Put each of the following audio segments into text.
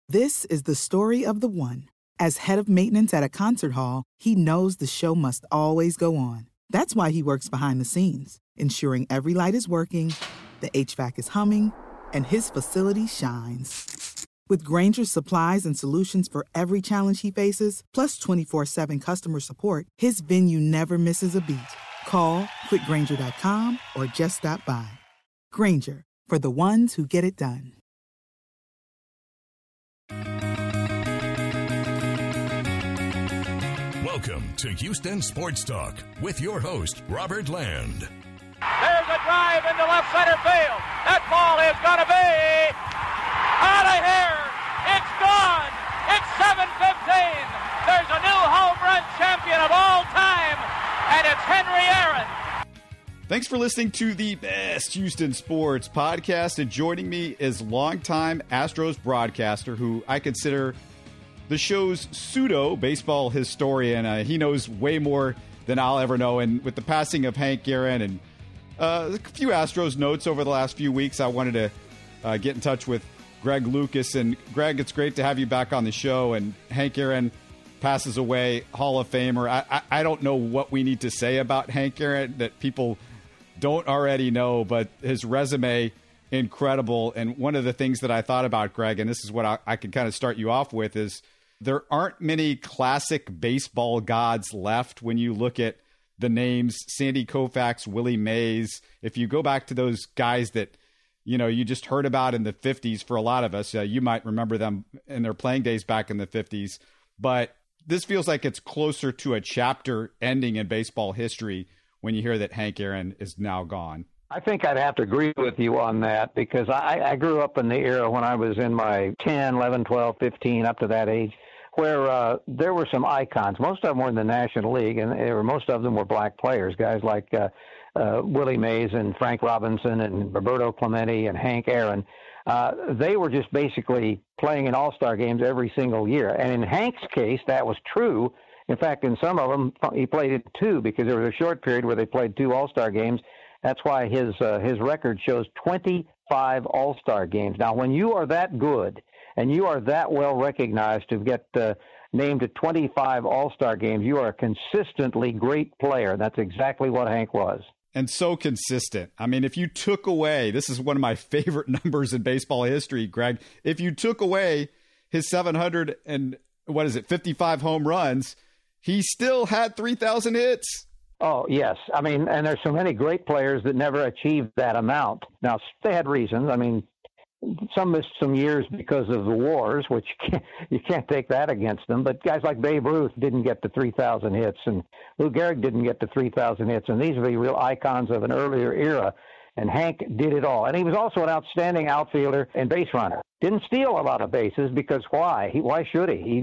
This is the story of the one. As head of maintenance at a concert hall, he knows the show must always go on. That's why he works behind the scenes, ensuring every light is working, the HVAC is humming, and his facility shines. With Grainger's supplies and solutions for every challenge he faces, plus 24/7 customer support, his venue never misses a beat. Call quickgrainger.com or just stop by. Grainger, for the ones who get it done. Welcome to Houston Sports Talk with your host, Robert Land. There's a drive into left center field. That ball is going to be out of here. It's gone. It's 7:15. There's a new home run champion of all time, and it's Henry Aaron. Thanks for listening to the best Houston sports podcast, and joining me is longtime Astros broadcaster who I consider the show's pseudo baseball historian. He knows way more than I'll ever know. And with the passing of Hank Aaron and a few Astros notes over the last few weeks, I wanted to get in touch with Greg Lucas. And Greg, it's great to have you back on the show. And Hank Aaron passes away, Hall of Famer. I don't know what we need to say about Hank Aaron that people don't already know, but his resume, incredible. And one of the things that I thought about, Greg, and this is what I can kind of start you off with, is there aren't many classic baseball gods left when you look at the names Sandy Koufax, Willie Mays. If you go back to those guys that, you just heard about in the 50s, for a lot of us, you might remember them in their playing days back in the 50s. But this feels like it's closer to a chapter ending in baseball history when you hear that Hank Aaron is now gone. I think I'd have to agree with you on that because I grew up in the era when I was in my 10, 11, 12, 15, up to that age, where there were some icons. Most of them were in the National League, and most of them were black players, guys like Willie Mays and Frank Robinson and Roberto Clemente and Hank Aaron. They were just basically playing in all-star games every single year. And in Hank's case, that was true. In fact, in some of them, he played in two because there was a short period where they played two all-star games. That's why his record shows 25 all-star games. Now, when you are that good and you are that well recognized to get named to 25 all-star games, you are a consistently great player. That's exactly what Hank was. And so consistent. I mean, if you took away, this is one of my favorite numbers in baseball history, Greg, if you took away his 55 home runs, he still had 3,000 hits. Oh, yes. I mean, and there's so many great players that never achieved that amount. Now, they had reasons. I mean, some missed some years because of the wars, which you can't take that against them. But guys like Babe Ruth didn't get to 3,000 hits, and Lou Gehrig didn't get to 3,000 hits. And these are the real icons of an earlier era. And Hank did it all. And he was also an outstanding outfielder and base runner. Didn't steal a lot of bases because why? Why should he?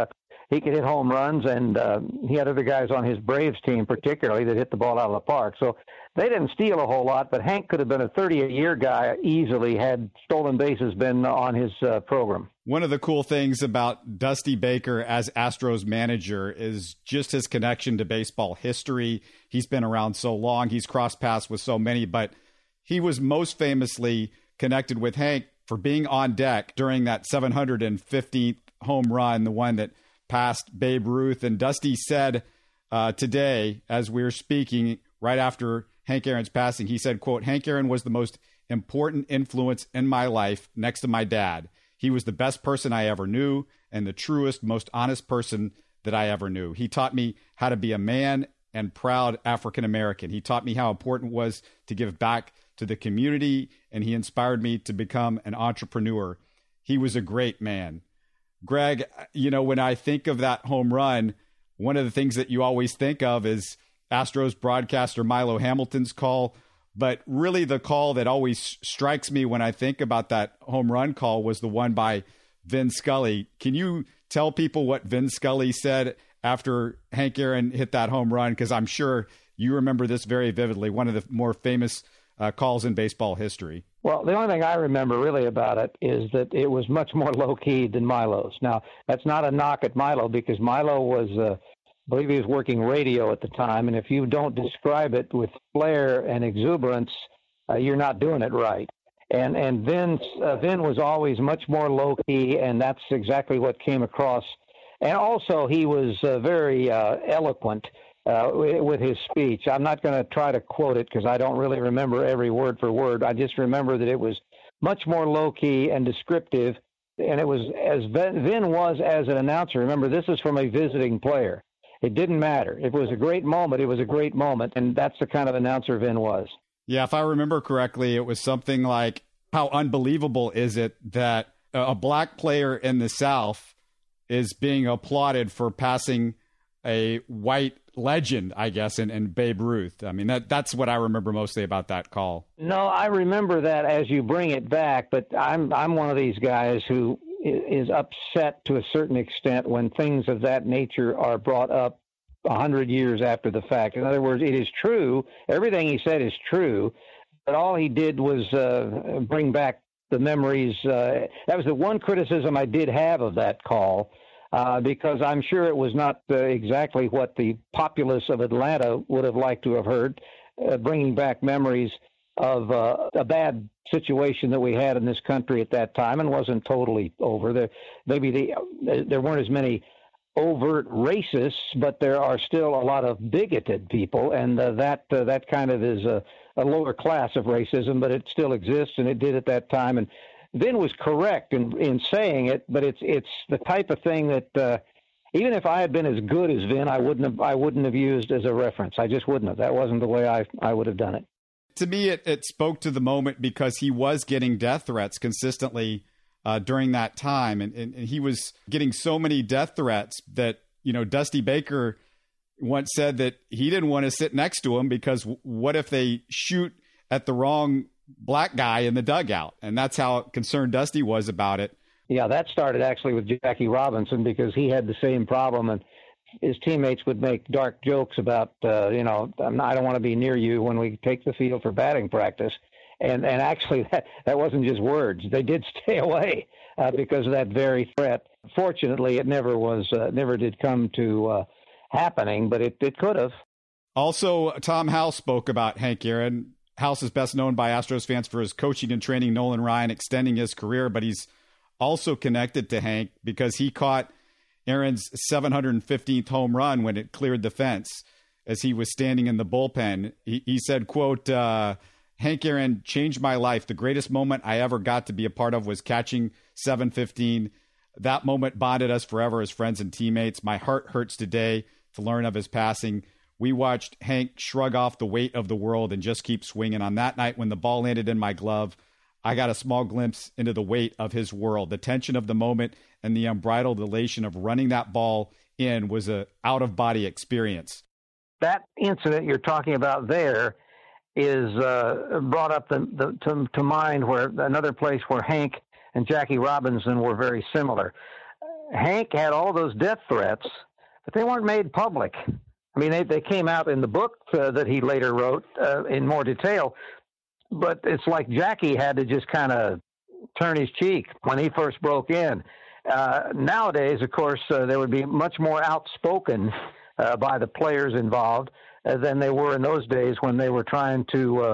He could hit home runs, and he had other guys on his Braves team particularly that hit the ball out of the park. So they didn't steal a whole lot, but Hank could have been a 30-a-year guy easily had stolen bases been on his program. One of the cool things about Dusty Baker as Astros manager is just his connection to baseball history. He's been around so long. He's crossed paths with so many, but he was most famously connected with Hank for being on deck during that 715th home run, the one that passed Babe Ruth. And Dusty said today, as we were speaking right after Hank Aaron's passing, he said, quote, "Hank Aaron was the most important influence in my life next to my dad. He was the best person I ever knew and the truest, most honest person that I ever knew. He taught me how to be a man and proud African American. He taught me how important it was to give back to the community, and he inspired me to become an entrepreneur. He was a great man." Greg, when I think of that home run, one of the things that you always think of is Astros broadcaster Milo Hamilton's call. But really the call that always strikes me when I think about that home run call was the one by Vin Scully. Can you tell people what Vin Scully said after Hank Aaron hit that home run? Because I'm sure you remember this very vividly, one of the more famous calls in baseball history. Well, the only thing I remember really about it is that it was much more low-key than Milo's. Now, that's not a knock at Milo because Milo was, I believe he was working radio at the time, and if you don't describe it with flair and exuberance, you're not doing it right. And Vin was always much more low-key, and that's exactly what came across. And also, he was very eloquent with his speech. I'm not going to try to quote it because I don't really remember every word for word. I just remember that it was much more low-key and descriptive, and it was as Vin was as an announcer. Remember, this is from a visiting player. It didn't matter. If it was a great moment, it was a great moment, and that's the kind of announcer Vin was. Yeah, if I remember correctly, it was something like, how unbelievable is it that a black player in the South is being applauded for passing a white legend, I guess, in Babe Ruth. I mean, that's what I remember mostly about that call. No, I remember that as you bring it back, but I'm one of these guys who is upset to a certain extent when things of that nature are brought up 100 years after the fact. In other words, it is true. Everything he said is true, but all he did was bring back the memories. That was the one criticism I did have of that call, because I'm sure it was not exactly what the populace of Atlanta would have liked to have heard, bringing back memories of a bad situation that we had in this country at that time, and wasn't totally over. There weren't as many overt racists, but there are still a lot of bigoted people, and that kind of is a lower class of racism, but it still exists, and it did at that time. And Vin was correct in saying it, but it's the type of thing that even if I had been as good as Vin, I wouldn't have used as a reference. I just wouldn't have. That wasn't the way I would have done it. To me, it spoke to the moment because he was getting death threats consistently during that time. And he was getting so many death threats that, Dusty Baker once said that he didn't want to sit next to him because what if they shoot at the wrong black guy in the dugout? And that's how concerned Dusty was about it. Yeah, that started actually with Jackie Robinson because he had the same problem, and his teammates would make dark jokes about, I don't want to be near you when we take the field for batting practice. And actually, that wasn't just words. They did stay away because of that very threat. Fortunately, it never did come to happening, but it could have. Also, Tom House spoke about Hank Aaron. House is best known by Astros fans for his coaching and training Nolan Ryan, extending his career, but he's also connected to Hank because he caught Aaron's 715th home run when it cleared the fence as he was standing in the bullpen. He said, quote, Hank Aaron changed my life. The greatest moment I ever got to be a part of was catching 715. That moment bonded us forever as friends and teammates. My heart hurts today to learn of his passing. We watched Hank shrug off the weight of the world and just keep swinging. On that night when the ball landed in my glove, I got a small glimpse into the weight of his world. The tension of the moment and the unbridled elation of running that ball in was a out-of-body experience. That incident you're talking about there is brought up to mind where another place where Hank and Jackie Robinson were very similar. Hank had all those death threats, but they weren't made public. I mean, they came out in the book that he later wrote in more detail, but it's like Jackie had to just kind of turn his cheek when he first broke in. Nowadays, of course, there would be much more outspoken by the players involved than they were in those days when they were trying to,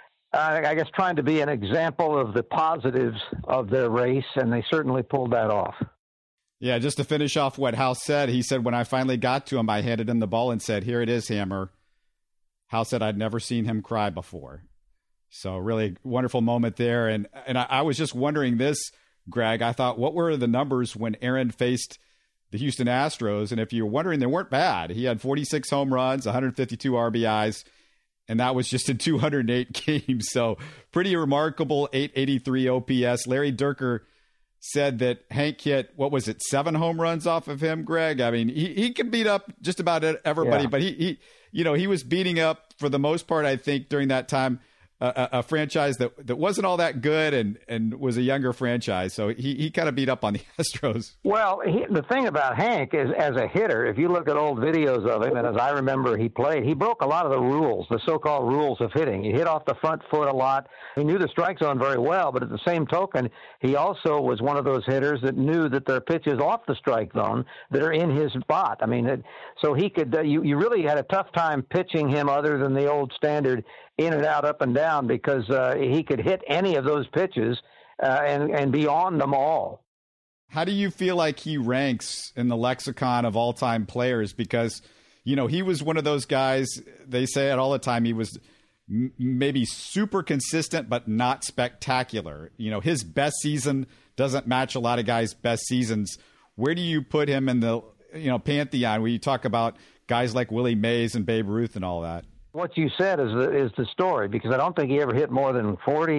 trying to be an example of the positives of their race, and they certainly pulled that off. Yeah, just to finish off what House said, he said, when I finally got to him, I handed him the ball and said, here it is, Hammer. House said I'd never seen him cry before. So really wonderful moment there. And I was just wondering this, Greg. I thought, what were the numbers when Aaron faced the Houston Astros? And if you're wondering, they weren't bad. He had 46 home runs, 152 RBIs, and that was just in 208 games. So pretty remarkable, 883 OPS. Larry Dierker said that Hank hit, 7 home runs off of him, Greg? I mean, he could beat up just about everybody, but he was beating up, for the most part, I think, during that time, a franchise that wasn't all that good and was a younger franchise. So he kind of beat up on the Astros. Well, the thing about Hank is, as a hitter, if you look at old videos of him, and as I remember he played, he broke a lot of the rules, the so-called rules of hitting. He hit off the front foot a lot. He knew the strike zone very well, but at the same token, he also was one of those hitters that knew that there are pitches off the strike zone that are in his spot. I mean, so he could, you really had a tough time pitching him other than the old standard in and out, up and down, because he could hit any of those pitches and be on them all. How do you feel like he ranks in the lexicon of all-time players? Because, you know, he was one of those guys, they say it all the time, he was maybe super consistent but not spectacular. You know, his best season doesn't match a lot of guys' best seasons. Where do you put him in the, you know, pantheon where you talk about guys like Willie Mays and Babe Ruth and all that? What you said is the story, because I don't think he ever hit more than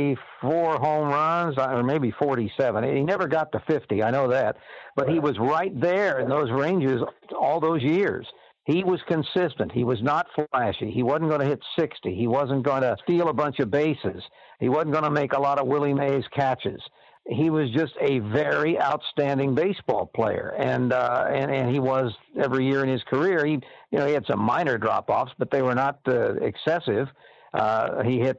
44 home runs, or maybe 47. He never got to 50, I know that. But he was right there in those ranges all those years. He was consistent. He was not flashy. He wasn't going to hit 60. He wasn't going to steal a bunch of bases. He wasn't going to make a lot of Willie Mays catches. He was just a very outstanding baseball player, and he was every year in his career. He had some minor drop-offs, but they were not excessive. He hit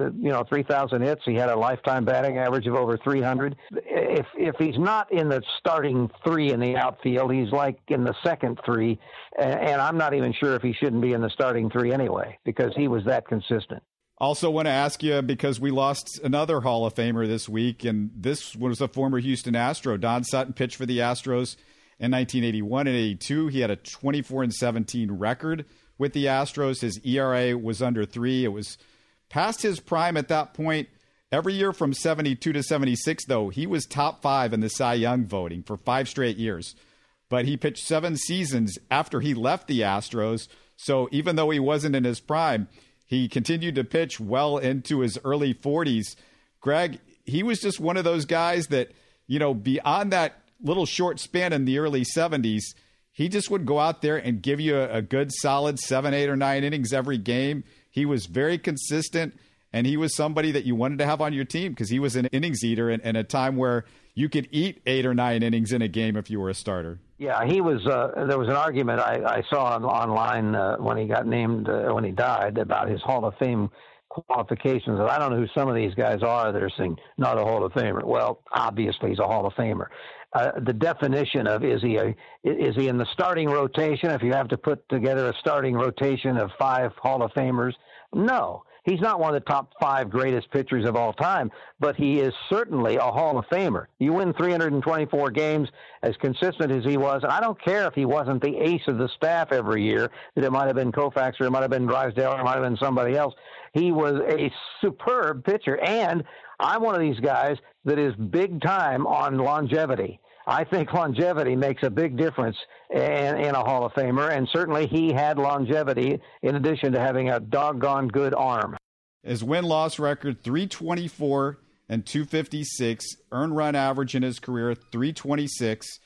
3,000 hits. He had a lifetime batting average of over 300. If he's not in the starting three in the outfield, he's like in the second three, and I'm not even sure if he shouldn't be in the starting three anyway, because he was that consistent. Also want to ask you, because we lost another Hall of Famer this week, and this was a former Houston Astro. Don Sutton pitched for the Astros in 1981 and 82. He had a 24-17 record with the Astros. His ERA was under 3. It was past his prime at that point. Every year from 72 to 76, though, he was top 5 in the Cy Young voting for 5 straight years. But he pitched 7 seasons after he left the Astros. So even though he wasn't in his prime, he continued to pitch well into his early 40s. Greg, he was just one of those guys that, you know, beyond that little short span in the early 70s, he just would go out there and give you a good solid 7, 8, or 9 innings every game. He was very consistent, and he was somebody that you wanted to have on your team because he was an innings eater in a time where you could eat 8 or 9 innings in a game if you were a starter. Yeah, he was. There was an argument I saw online when he got named, when he died, about his Hall of Fame qualifications. I don't know who some of these guys are that are saying not a Hall of Famer. Well, obviously he's a Hall of Famer. The definition of is he in the starting rotation? If you have to put together a starting rotation of 5 Hall of Famers, no. He's not one of the top 5 greatest pitchers of all time, but he is certainly a Hall of Famer. You win 324 games as consistent as he was, and I don't care if he wasn't the ace of the staff every year, that it might have been Koufax or it might have been Drysdale or it might have been somebody else. He was a superb pitcher, and I'm one of these guys that is big time on longevity. I think longevity makes a big difference in a Hall of Famer, and certainly he had longevity in addition to having a doggone good arm. His win-loss record, 324 and 256. Earned run average in his career, 326.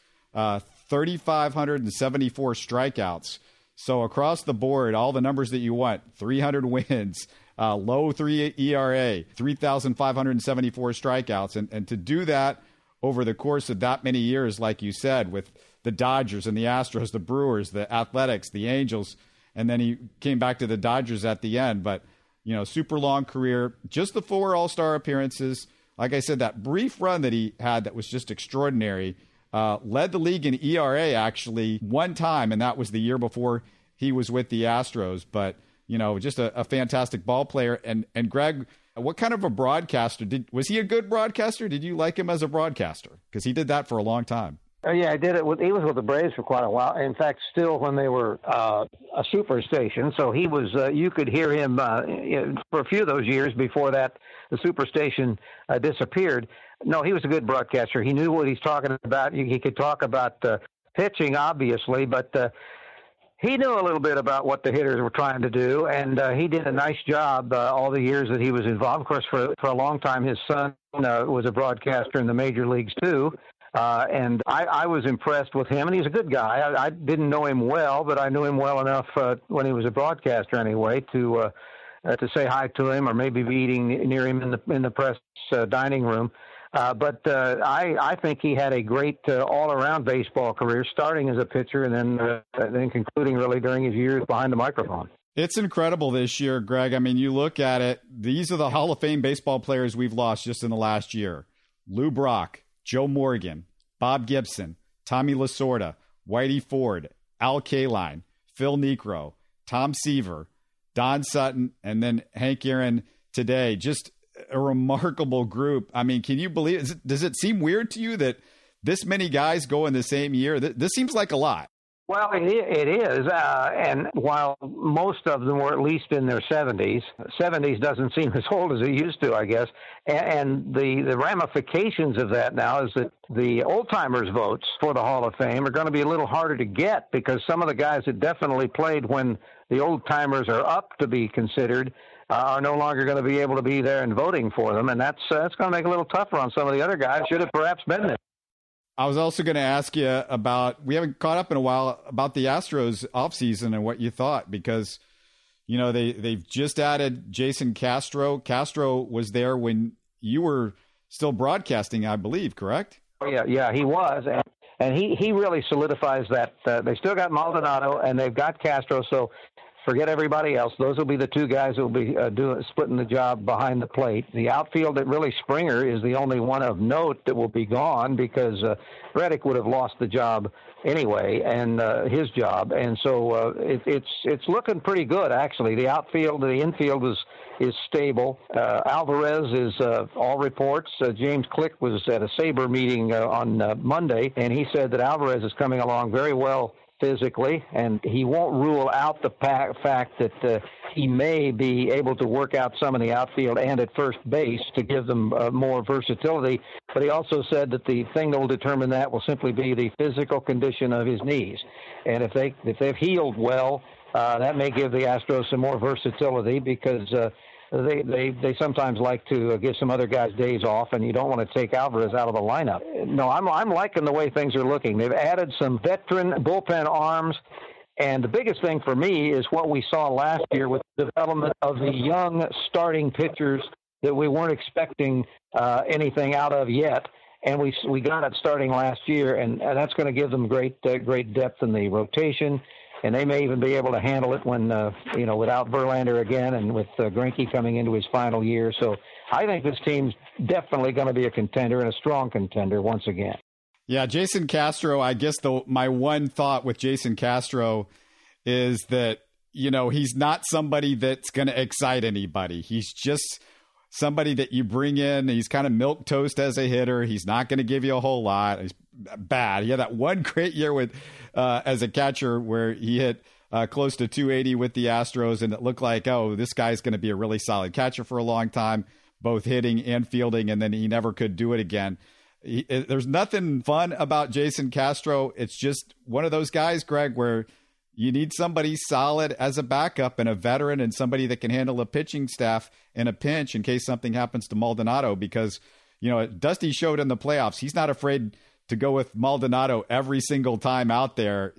3,574 strikeouts. So across the board, all the numbers that you want, 300 wins, low 3 ERA, 3,574 strikeouts. And to do that over the course of that many years, like you said, with the Dodgers and the Astros, the Brewers, the Athletics, the Angels, and then he came back to the Dodgers at the end. But, you know, super long career, just the 4 All-Star appearances. Like I said, that brief run that he had that was just extraordinary, led the league in ERA actually one time, and that was the year before he was with the Astros. But, you know, just a fantastic ball player. And Greg, what kind of a broadcaster was he? A good broadcaster? Did you like him as a broadcaster? Because he did that for a long time. Yeah, I did it. He was with the Braves for quite a while. In fact, still when they were a superstation. So he was. You could hear him for a few of those years before that the superstation disappeared. No, he was a good broadcaster. He knew what he's talking about. He could talk about pitching, obviously, but he knew a little bit about what the hitters were trying to do, and he did a nice job all the years that he was involved. Of course, for a long time, his son was a broadcaster in the major leagues, too. And I was impressed with him, and he's a good guy. I didn't know him well, but I knew him well enough when he was a broadcaster anyway to say hi to him, or maybe be eating near him in the press dining room. But I think he had a great all-around baseball career, starting as a pitcher and then concluding really during his years behind the microphone. It's incredible this year, Greg. I mean, you look at it, these are the Hall of Fame baseball players we've lost just in the last year. Lou Brock, Joe Morgan, Bob Gibson, Tommy Lasorda, Whitey Ford, Al Kaline, Phil Niekro, Tom Seaver, Don Sutton, and then Hank Aaron today. Just a remarkable group. I mean, can you believe it? Does it seem weird to you that this many guys go in the same year? This seems like a lot. Well, it is. And while most of them were at least in their 70s, 70s doesn't seem as old as it used to, I guess. And the ramifications of that now is that the old-timers votes for the Hall of Fame are going to be a little harder to get because some of the guys that definitely played when the old-timers are up to be considered are no longer going to be able to be there and voting for them. And that's going to make it a little tougher on some of the other guys. Should have perhaps been there. I was also going to ask you about, we haven't caught up in a while, about the Astros offseason and what you thought, because, you know, they've just added Jason Castro. Castro was there when you were still broadcasting, I believe, correct? Yeah, he was. And he really solidifies that. They still got Maldonado and they've got Castro, so forget everybody else. Those will be the two guys who will be splitting the job behind the plate. The outfield, that really Springer is the only one of note that will be gone because Reddick would have lost the job anyway, and his job. And so it's looking pretty good, actually. The outfield, the infield is stable. Alvarez is all reports. James Click was at a SABR meeting on Monday, and he said that Alvarez is coming along very well physically, and he won't rule out the fact that he may be able to work out some in the outfield and at first base to give them more versatility. But he also said that the thing that will determine that will simply be the physical condition of his knees. And if they've healed well, that may give the Astros some more versatility because they sometimes like to give some other guys days off, and you don't want to take Alvarez out of the lineup. No, I'm liking the way things are looking. They've added some veteran bullpen arms, and the biggest thing for me is what we saw last year with the development of the young starting pitchers that we weren't expecting anything out of yet. And we got it starting last year, and that's going to give them great depth in the rotation. And they may even be able to handle it when, without Verlander again and with Greinke coming into his final year. So I think this team's definitely going to be a contender and a strong contender once again. Yeah, Jason Castro, I guess my one thought with Jason Castro is that, he's not somebody that's going to excite anybody. He's just somebody that you bring in. He's kind of milquetoast as a hitter. He's not going to give you a whole lot. He's bad. He had that one great year with as a catcher where he hit close to 280 with the Astros, and it looked like, this guy's going to be a really solid catcher for a long time, both hitting and fielding, and then he never could do it again. There's nothing fun about Jason Castro. It's just one of those guys, Greg, where you need somebody solid as a backup and a veteran and somebody that can handle a pitching staff in a pinch in case something happens to Maldonado, because, Dusty showed in the playoffs, he's not afraid to go with Maldonado every single time out there.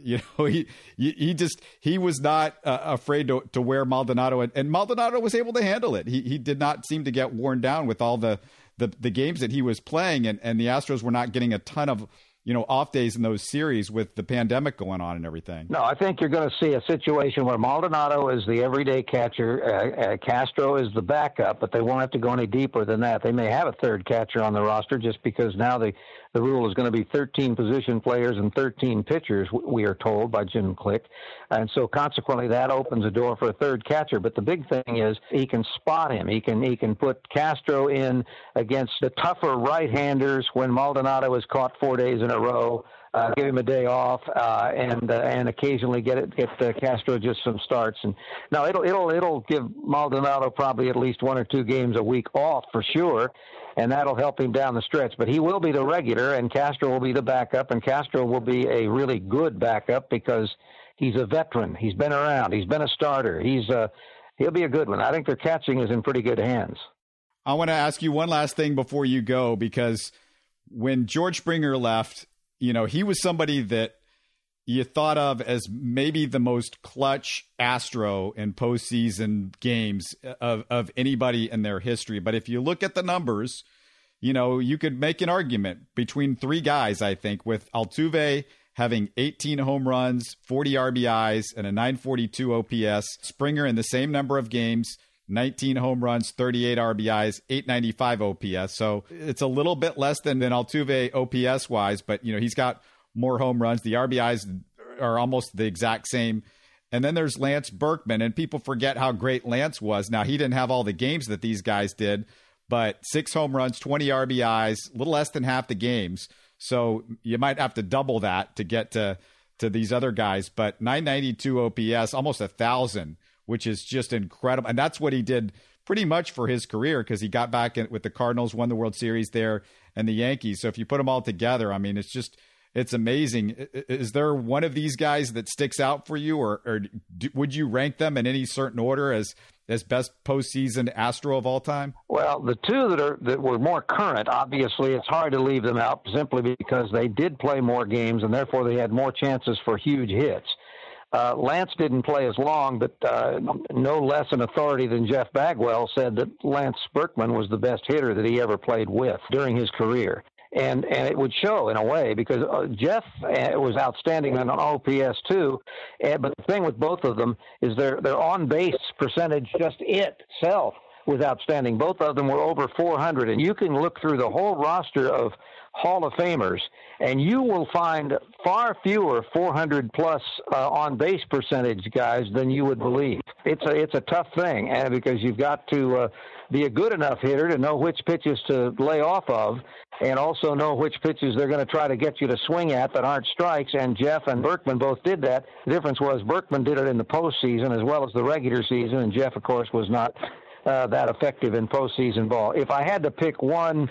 He was not afraid to wear Maldonado, and Maldonado was able to handle it. He did not seem to get worn down with all the games that he was playing, and the Astros were not getting a ton of off days in those series with the pandemic going on and everything. No, I think you're going to see a situation where Maldonado is the everyday catcher, Castro is the backup, but they won't have to go any deeper than that. They may have a third catcher on the roster just because now the rule is going to be 13 position players and 13 pitchers, we are told by Jim Click. And so consequently that opens the door for a third catcher. But the big thing is he can spot him. He can put Castro in against the tougher right-handers when Maldonado is caught 4 days in a row. Give him a day off, and occasionally get Castro just some starts. And now it'll give Maldonado probably at least 1 or 2 games a week off for sure, and that'll help him down the stretch. But he will be the regular, and Castro will be the backup, and Castro will be a really good backup because he's a veteran. He's been around. He's been a starter. He'll be a good one. I think their catching is in pretty good hands. I want to ask you one last thing before you go, because when George Springer left, he was somebody that you thought of as maybe the most clutch Astro in postseason games of anybody in their history. But if you look at the numbers, you could make an argument between 3 guys, I think, with Altuve having 18 home runs, 40 RBIs, and a 942 OPS. Springer in the same number of games, 19 home runs, 38 RBIs, 895 OPS. So it's a little bit less than Altuve OPS wise, but he's got more home runs. The RBIs are almost the exact same And then there's Lance Berkman, and people forget how great Lance was. Now, he didn't have all the games that these guys did, but 6 home runs, 20 RBIs, a little less than half the games. So you might have to double that to get to these other guys. But 992 OPS, almost 1,000, which is just incredible. And that's what he did pretty much for his career, because he got back with the Cardinals, won the World Series there, and the Yankees. So if you put them all together, I mean, it's amazing. Is there one of these guys that sticks out for you, or would you rank them in any certain order as best postseason Astro of all time? Well, the two that were more current, obviously, it's hard to leave them out simply because they did play more games and therefore they had more chances for huge hits. Lance didn't play as long, but no less an authority than Jeff Bagwell said that Lance Berkman was the best hitter that he ever played with during his career. And it would show in a way, because Jeff was outstanding on OPS too. But the thing with both of them is their on-base percentage just itself was outstanding. Both of them were over 400. And you can look through the whole roster of Hall of Famers, and you will find far fewer 400-plus on-base percentage guys than you would believe. It's a tough thing, and because you've got to be a good enough hitter to know which pitches to lay off of, and also know which pitches they're going to try to get you to swing at that aren't strikes. And Jeff and Berkman both did that. The difference was Berkman did it in the postseason as well as the regular season, and Jeff, of course, was not that effective in postseason ball. If I had to pick one,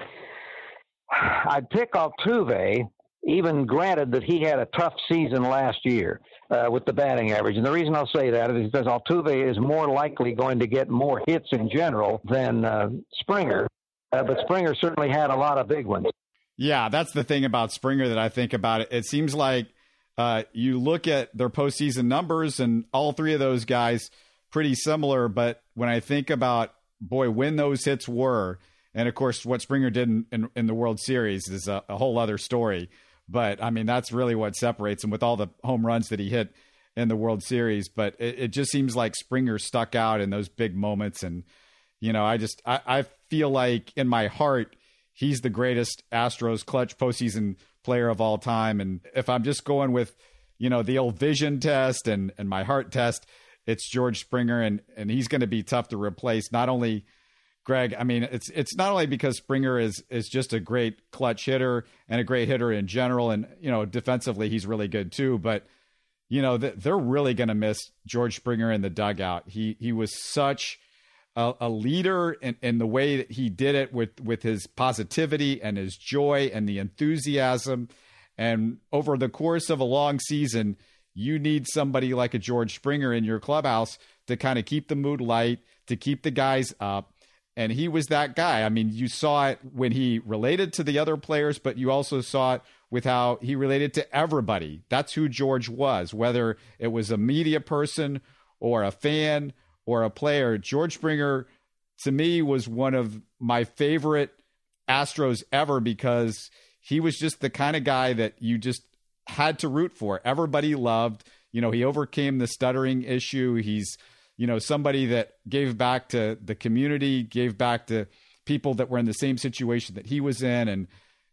I'd pick Altuve, even granted that he had a tough season last year with the batting average. And the reason I'll say that is because Altuve is more likely going to get more hits in general than Springer. But Springer certainly had a lot of big ones. Yeah, that's the thing about Springer that I think about it. It seems like you look at their postseason numbers, and all three of those guys pretty similar. But when I think about, when those hits were, and of course what Springer did in the World Series is a whole other story. But I mean, that's really what separates him, with all the home runs that he hit in the World Series. But it just seems like Springer stuck out in those big moments. And, I feel like in my heart, he's the greatest Astros clutch postseason player of all time. And if I'm just going with, the old vision test and my heart test, it's George Springer, and he's going to be tough to replace. Not only, Greg, I mean, it's not only because Springer is just a great clutch hitter and a great hitter in general, and defensively he's really good too. But they're really going to miss George Springer in the dugout. He was such a leader in the way that he did it with his positivity and his joy and the enthusiasm. And over the course of a long season, you need somebody like a George Springer in your clubhouse to kind of keep the mood light, to keep the guys up. And he was that guy. I mean, you saw it when he related to the other players, but you also saw it with how he related to everybody. That's who George was, whether it was a media person or a fan or a player. George Springer, to me, was one of my favorite Astros ever, because he was just the kind of guy that you just had to root for. Everybody loved. He overcame the stuttering issue. He's somebody that gave back to the community, gave back to people that were in the same situation that he was in. And,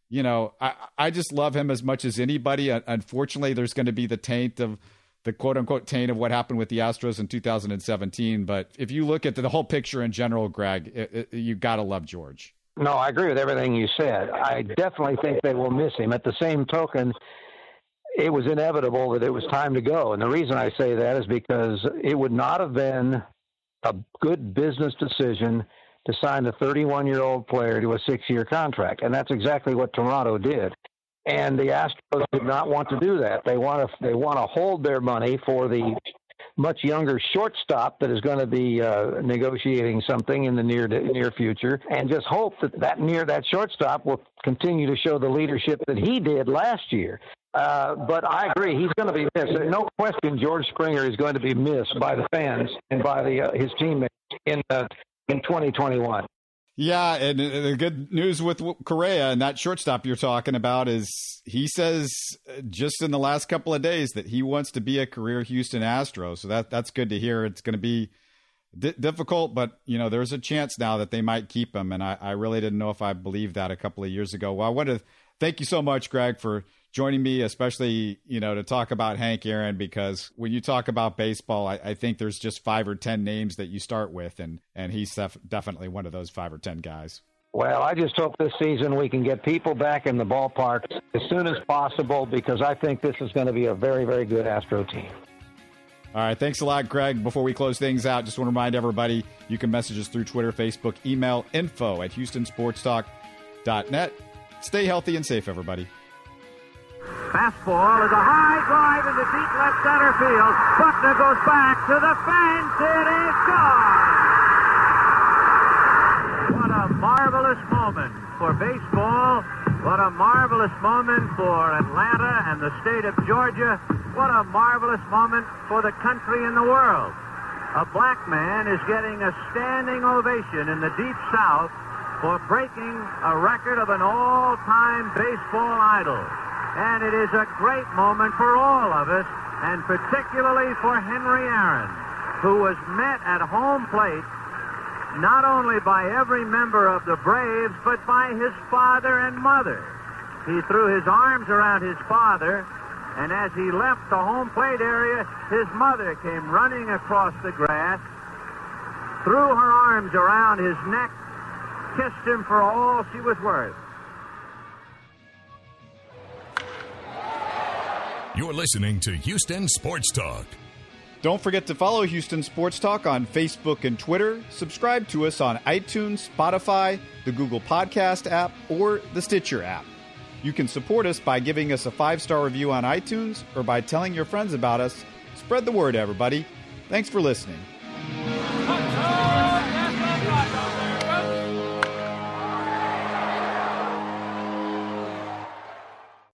I just love him as much as anybody. Unfortunately, there's going to be the taint of the quote unquote taint of what happened with the Astros in 2017. But if you look at the whole picture in general, Greg, you got to love George. No, I agree with everything you said. I definitely think they will miss him. At the same token, it was inevitable that it was time to go. And the reason I say that is because it would not have been a good business decision to sign a 31-year-old player to a 6-year contract. And that's exactly what Toronto did. And the Astros did not want to do that. They want to hold their money for the much younger shortstop that is going to be negotiating something in the near future, and just hope that shortstop will continue to show the leadership that he did last year. But I agree, he's going to be missed. No question, George Springer is going to be missed by the fans and by his teammates in 2021. Yeah, and the good news with Correa and that shortstop you're talking about is he says just in the last couple of days that he wants to be a career Houston Astro. So that's good to hear. It's going to be difficult, but there's a chance now that they might keep him. And I really didn't know if I believed that a couple of years ago. Well, I want to thank you so much, Greg, for joining me, especially, to talk about Hank Aaron, because when you talk about baseball, I think there's just 5 or 10 names that you start with, and he's definitely one of those 5 or 10 guys. Well, I just hope this season we can get people back in the ballpark as soon as possible, because I think this is going to be a very, very good Astro team. All right. Thanks a lot, Greg. Before we close things out, just want to remind everybody, you can message us through Twitter, Facebook, email, info@HoustonSportsTalk.net. Stay healthy and safe, everybody. Fastball is a high drive into deep left center field. Buckner goes back to the fence. It is gone. What a marvelous moment for baseball. What a marvelous moment for Atlanta and the state of Georgia. What a marvelous moment for the country and the world. A black man is getting a standing ovation in the Deep South for breaking a record of an all-time baseball idol. And it is a great moment for all of us, and particularly for Henry Aaron, who was met at home plate not only by every member of the Braves, but by his father and mother. He threw his arms around his father, and as he left the home plate area, his mother came running across the grass, threw her arms around his neck, kissed him for all she was worth. You're listening to Houston Sports Talk. Don't forget to follow Houston Sports Talk on Facebook and Twitter. Subscribe to us on iTunes, Spotify, the Google Podcast app, or the Stitcher app. You can support us by giving us a 5-star review on iTunes or by telling your friends about us. Spread the word, everybody. Thanks for listening.